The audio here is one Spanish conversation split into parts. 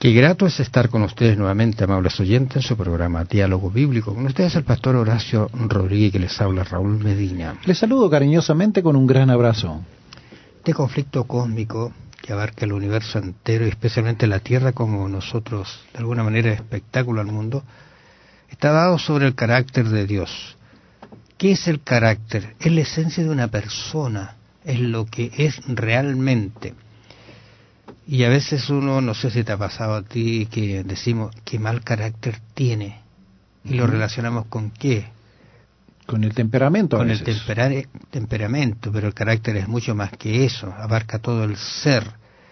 Qué grato es estar con ustedes nuevamente, amables oyentes, en su programa Diálogo Bíblico. Con ustedes el pastor Horacio Rodríguez, que les habla Raúl Medina. Les saludo cariñosamente con un gran abrazo. Este conflicto cósmico que abarca el universo entero y especialmente la Tierra como nosotros, de alguna manera, espectáculo al mundo, está dado sobre el carácter de Dios. ¿Qué es el carácter? Es la esencia de una persona, es lo que es realmente. Y a veces uno, no sé si te ha pasado a ti, que decimos qué mal carácter tiene, y lo relacionamos con qué. Con el temperamento con a el veces. temperamento, pero el carácter es mucho más que eso, abarca todo el ser.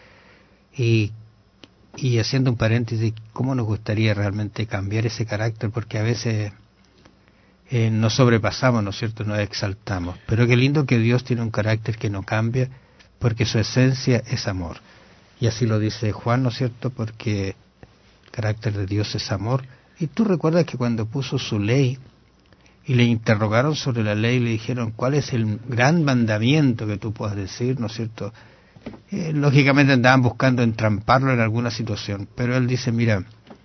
Y haciendo un paréntesis, ¿cómo nos gustaría realmente cambiar ese carácter? Porque a veces nos sobrepasamos, ¿no es cierto?, nos exaltamos. Pero qué lindo que Dios tiene un carácter que no cambia, porque su esencia es amor. Y así lo dice Juan, ¿no es cierto?, porque el carácter de Dios es amor. Y tú recuerdas que cuando puso su ley, y le interrogaron sobre la ley, le dijeron, ¿cuál es el gran mandamiento que tú puedas decir?, ¿no es cierto? Lógicamente andaban buscando entramparlo en alguna situación, pero él dice, mira,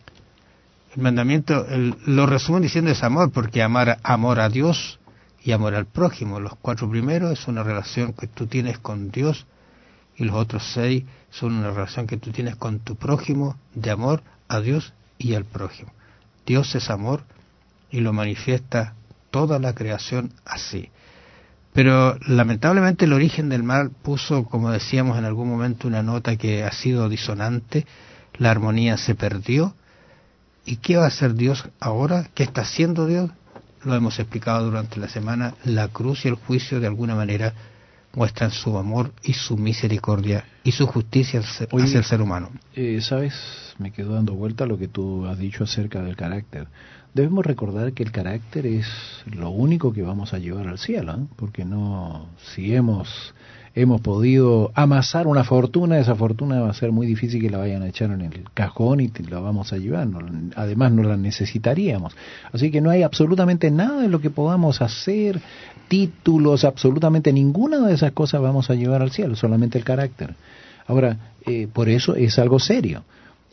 el mandamiento, lo resumen diciendo es amor, porque amor a Dios y amor al prójimo. Los 4 primeros es una relación que tú tienes con Dios, y los otros 6 son una relación que tú tienes con tu prójimo, de amor a Dios y al prójimo. Dios es amor y lo manifiesta toda la creación así. Pero lamentablemente el origen del mal puso, como decíamos en algún momento, una nota que ha sido disonante, la armonía se perdió. ¿Y qué va a hacer Dios ahora? ¿Qué está haciendo Dios? Lo hemos explicado durante la semana. La cruz y el juicio de alguna manera muestran su amor y su misericordia y su justicia hacia el ser humano. ¿Sabes? Me quedo dando vuelta a lo que tú has dicho acerca del carácter. Debemos recordar que el carácter es lo único que vamos a llevar al cielo, ¿eh? Porque no, si hemos podido amasar una fortuna, esa fortuna va a ser muy difícil que la vayan a echar en el cajón y la vamos a llevar. Además no la necesitaríamos. Así que no hay absolutamente nada de lo que podamos hacer, títulos, absolutamente ninguna de esas cosas vamos a llevar al cielo, solamente el carácter. Ahora, por eso es algo serio.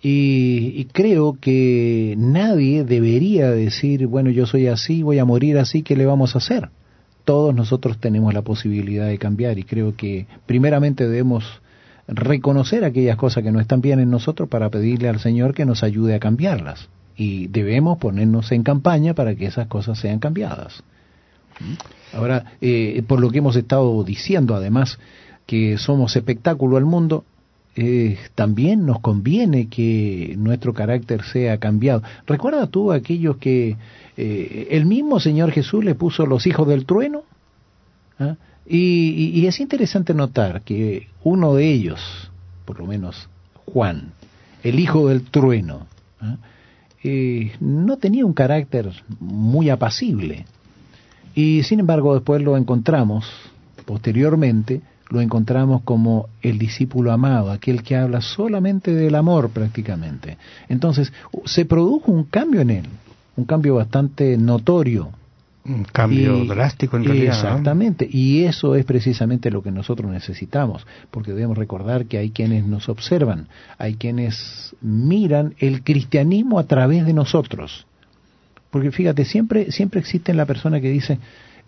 Y creo que nadie debería decir, bueno, yo soy así, voy a morir así, ¿qué le vamos a hacer? Todos nosotros tenemos la posibilidad de cambiar y creo que primeramente debemos reconocer aquellas cosas que no están bien en nosotros para pedirle al Señor que nos ayude a cambiarlas. Y debemos ponernos en campaña para que esas cosas sean cambiadas. Ahora, por lo que hemos estado diciendo, además, que somos espectáculo al mundo, también nos conviene que nuestro carácter sea cambiado. ¿Recuerda tú aquellos que el mismo Señor Jesús le puso los hijos del trueno? ¿Ah? Y es interesante notar que uno de ellos, por lo menos Juan, el hijo del trueno, ¿ah? No tenía un carácter muy apacible. Y sin embargo después lo encontramos, posteriormente, lo encontramos como el discípulo amado, aquel que habla solamente del amor prácticamente. Entonces, se produjo un cambio en él, un cambio bastante notorio. Un cambio drástico en realidad. Exactamente, ¿no? Y eso es precisamente lo que nosotros necesitamos, porque debemos recordar que hay quienes nos observan, hay quienes miran el cristianismo a través de nosotros. Porque fíjate, siempre existe la persona que dice,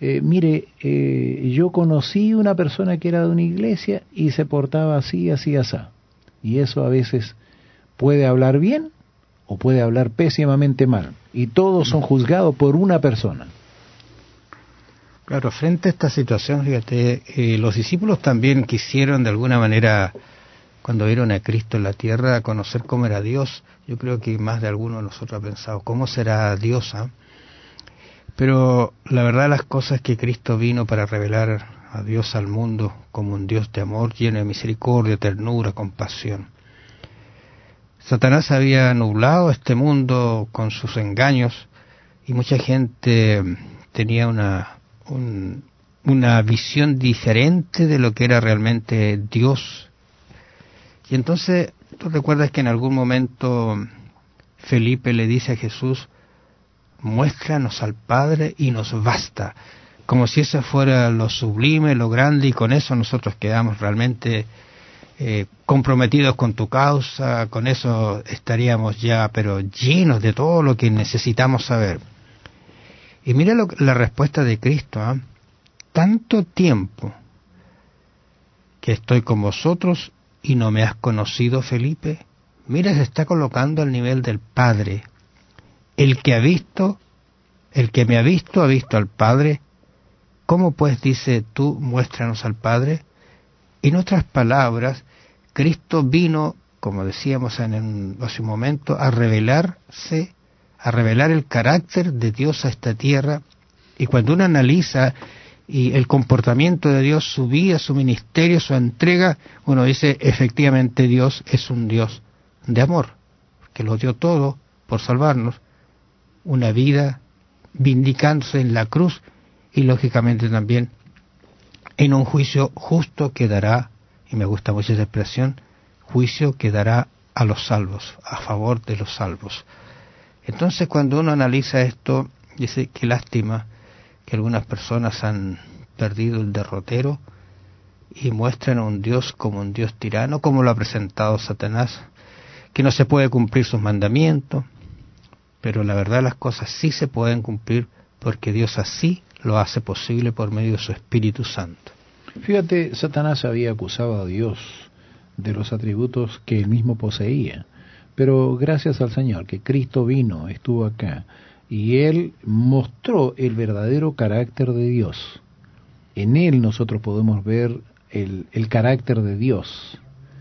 yo conocí una persona que era de una iglesia y se portaba así, así, así. Y eso a veces puede hablar bien o puede hablar pésimamente mal. Y todos son juzgados por una persona. Claro, frente a esta situación, fíjate, los discípulos también quisieron de alguna manera, cuando vieron a Cristo en la tierra, conocer cómo era Dios. Yo creo que más de alguno de nosotros ha pensado, ¿cómo será Dios? Pero la verdad las cosas es que Cristo vino para revelar a Dios al mundo como un Dios de amor, lleno de misericordia, ternura, compasión. Satanás había nublado este mundo con sus engaños y mucha gente tenía una visión diferente de lo que era realmente Dios. Y entonces, tú recuerdas que en algún momento Felipe le dice a Jesús, muéstranos al Padre y nos basta, como si eso fuera lo sublime, lo grande, y con eso nosotros quedamos realmente comprometidos con tu causa, con eso estaríamos ya, pero llenos de todo lo que necesitamos saber. Y mira la respuesta de Cristo, ¿eh? Tanto tiempo que estoy con vosotros y no me has conocido, Felipe. Mira, se está colocando al nivel del Padre. El que me ha visto al Padre. ¿Cómo pues, dice tú, muéstranos al Padre? En otras palabras, Cristo vino, como decíamos hace un momento, a revelar el carácter de Dios a esta tierra. Y cuando uno analiza el comportamiento de Dios, su vida, su ministerio, su entrega, uno dice, efectivamente Dios es un Dios de amor, que lo dio todo por salvarnos, una vida vindicándose en la cruz y lógicamente también en un juicio justo que dará, y me gusta mucho esa expresión, juicio que dará a los salvos, a favor de los salvos. Entonces cuando uno analiza esto, dice, qué lástima que algunas personas han perdido el derrotero y muestran a un Dios como un Dios tirano, como lo ha presentado Satanás, que no se puede cumplir sus mandamientos, pero la verdad las cosas sí se pueden cumplir porque Dios así lo hace posible por medio de su Espíritu Santo. Fíjate, Satanás había acusado a Dios de los atributos que él mismo poseía, pero gracias al Señor que Cristo vino, estuvo acá, y Él mostró el verdadero carácter de Dios. En Él nosotros podemos ver el carácter de Dios,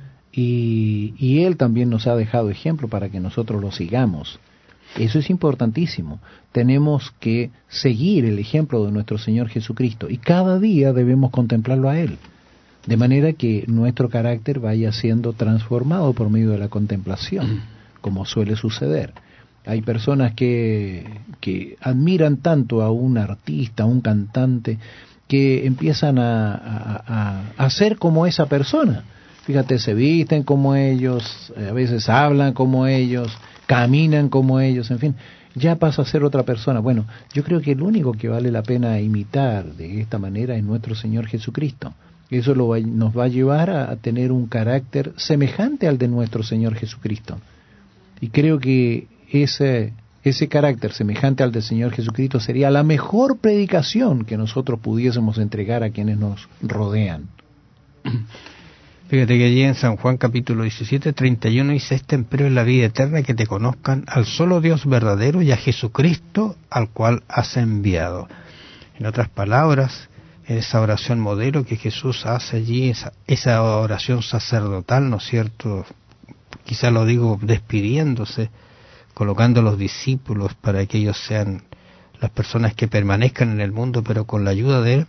y Él también nos ha dejado ejemplo para que nosotros lo sigamos. Eso es importantísimo. Tenemos que seguir el ejemplo de nuestro Señor Jesucristo, y cada día debemos contemplarlo a Él, de manera que nuestro carácter vaya siendo transformado por medio de la contemplación, como suele suceder. Hay personas que admiran tanto a un artista, a un cantante, que empiezan a ser como esa persona. Fíjate, se visten como ellos, a veces hablan como ellos, caminan como ellos, en fin, ya pasa a ser otra persona. Bueno, yo creo que el único que vale la pena imitar de esta manera es nuestro Señor Jesucristo. Eso nos va a llevar a tener un carácter semejante al de nuestro Señor Jesucristo. Y creo que ese carácter semejante al del Señor Jesucristo sería la mejor predicación que nosotros pudiésemos entregar a quienes nos rodean. Fíjate que allí en San Juan capítulo 17, 31 dice, este empero es la vida eterna, que te conozcan al solo Dios verdadero y a Jesucristo al cual has enviado. En otras palabras, esa oración modelo que Jesús hace allí, esa oración sacerdotal, ¿no es cierto? Quizá lo digo despidiéndose, colocando a los discípulos para que ellos sean las personas que permanezcan en el mundo, pero con la ayuda de Él.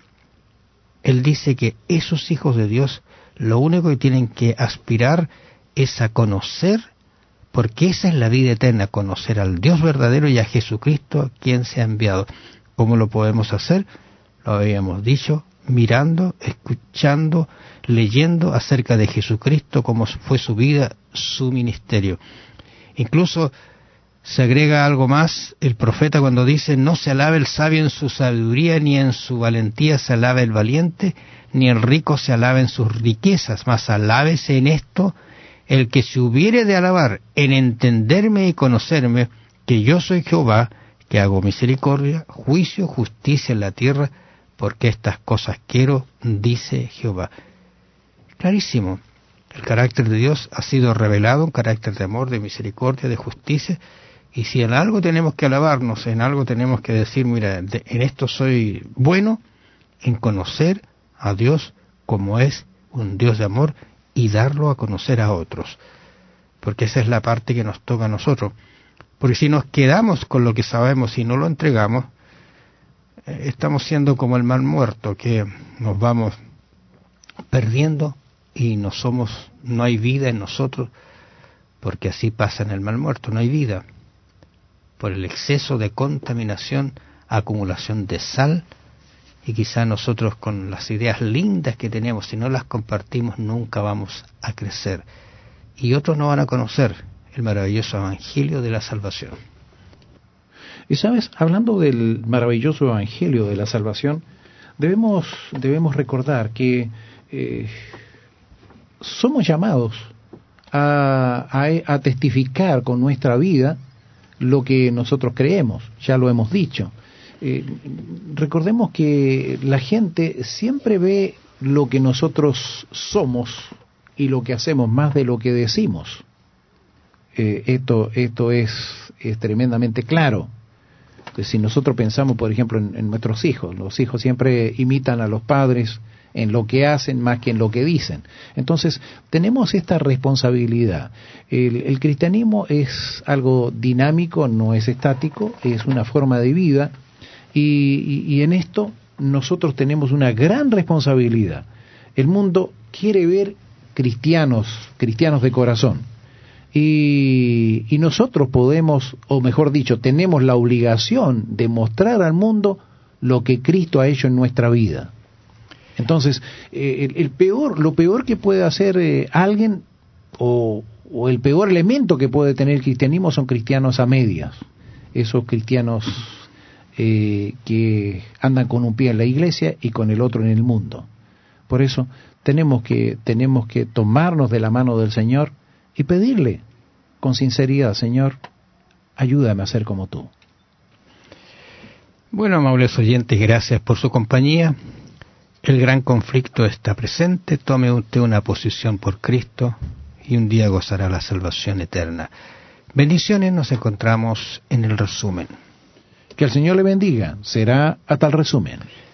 Él dice que esos hijos de Dios lo único que tienen que aspirar es a conocer, porque esa es la vida eterna, conocer al Dios verdadero y a Jesucristo a quien se ha enviado. ¿Cómo lo podemos hacer? Lo habíamos dicho, mirando, escuchando, leyendo acerca de Jesucristo, cómo fue su vida, su ministerio. Incluso se agrega algo más, el profeta cuando dice, no se alabe el sabio en su sabiduría, ni en su valentía se alabe el valiente, ni el rico se alabe en sus riquezas, mas alábese en esto el que se hubiere de alabar, en entenderme y conocerme, que yo soy Jehová, que hago misericordia, juicio, justicia en la tierra, porque estas cosas quiero, dice Jehová. Clarísimo, el carácter de Dios ha sido revelado, un carácter de amor, de misericordia, de justicia, y si en algo tenemos que alabarnos, en algo tenemos que decir, mira, en esto soy bueno, en conocer a Dios como es un Dios de amor y darlo a conocer a otros, porque esa es la parte que nos toca a nosotros. Porque si nos quedamos con lo que sabemos y no lo entregamos, estamos siendo como el mal muerto, que nos vamos perdiendo y no hay vida en nosotros, porque así pasa en el mal muerto, no hay vida, por el exceso de contaminación, acumulación de sal, y quizá nosotros con las ideas lindas que tenemos, si no las compartimos, nunca vamos a crecer, y otros no van a conocer el maravilloso evangelio de la salvación. Y sabes, hablando del maravilloso evangelio de la salvación, debemos recordar que somos llamados a testificar con nuestra vida lo que nosotros creemos, ya lo hemos dicho. Recordemos que la gente siempre ve lo que nosotros somos y lo que hacemos más de lo que decimos. Esto es tremendamente claro. Si nosotros pensamos, por ejemplo, en nuestros hijos, los hijos siempre imitan a los padres en lo que hacen más que en lo que dicen. Entonces, tenemos esta responsabilidad. El cristianismo es algo dinámico, no es estático, es una forma de vida, y en esto nosotros tenemos una gran responsabilidad. El mundo quiere ver cristianos de corazón. Y nosotros podemos, o mejor dicho, tenemos la obligación de mostrar al mundo lo que Cristo ha hecho en nuestra vida. Entonces, lo peor que puede hacer alguien, o el peor elemento que puede tener el cristianismo, son cristianos a medias. Esos cristianos que andan con un pie en la iglesia y con el otro en el mundo. Por eso tenemos que tomarnos de la mano del Señor y pedirle con sinceridad: Señor, ayúdame a ser como tú. Bueno, amables oyentes, gracias por su compañía. El gran conflicto está presente. Tome usted una posición por Cristo y un día gozará la salvación eterna. Bendiciones, nos encontramos en el resumen. Que el Señor le bendiga. Será hasta el resumen.